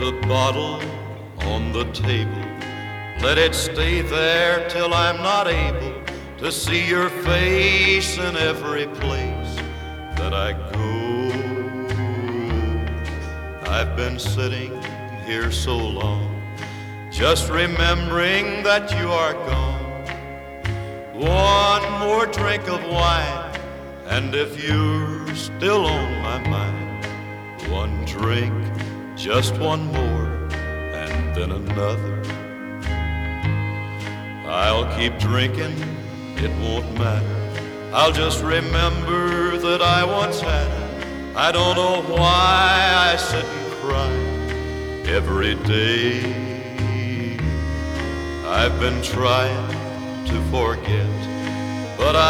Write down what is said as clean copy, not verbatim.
the bottle on the table. Let it stay there till I'm not able to see your face in every place that I go. I've been sitting here so long, just remembering that you are gone. One more drink of wine, and if you're still on my mind, one drink, just one more, and then another. I'll keep drinking, it won't matter. I'll just remember that I once had her. I don't know why I sit and cry every day. I've been trying to forget, but